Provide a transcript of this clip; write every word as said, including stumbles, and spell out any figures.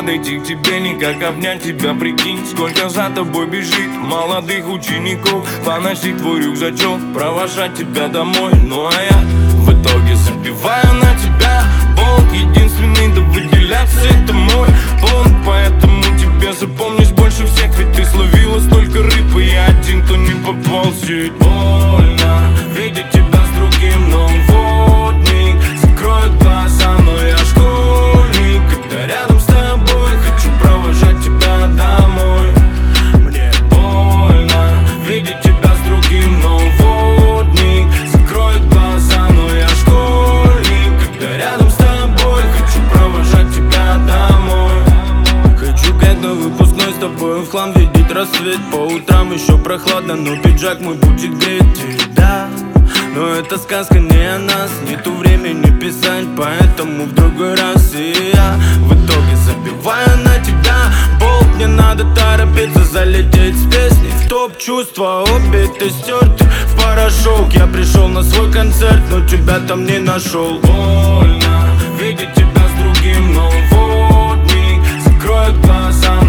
подойти к тебе, никак обнять тебя, прикинь. Сколько за тобой бежит молодых учеников, поносить твой рюкзачок, провожать тебя домой. Ну а я в итоге забиваю на тебя болт. Единственный, да выделяться это мой понт. Поэтому тебе запомнюсь больше всех, ведь ты словила столько рыб, и я один, кто не попался. Больно видеть тебя с другим, но водник закроет глаза, но я школьник. Когда рядом с тобой, хочу провожать тебя домой. Мне больно видеть тебя с другим, но водник закроет глаза, но я школьник. Когда рядом с тобой, хочу провожать тебя домой. Хочу когда выпускной с тобой в хлам видеть рассвет. По утрам еще прохладно, но пиджак мой будет греть тебя. Но это сказка не о нас, нету времени писать, поэтому в другой раз. И я в итоге забиваю на тебя болт. Мне надо торопиться залететь с песней в топ. Чувства убиты, стерты в порошок. Я пришел на свой концерт, но тебя там не нашел. Больно видеть тебя с другим, но водник закроет глаза.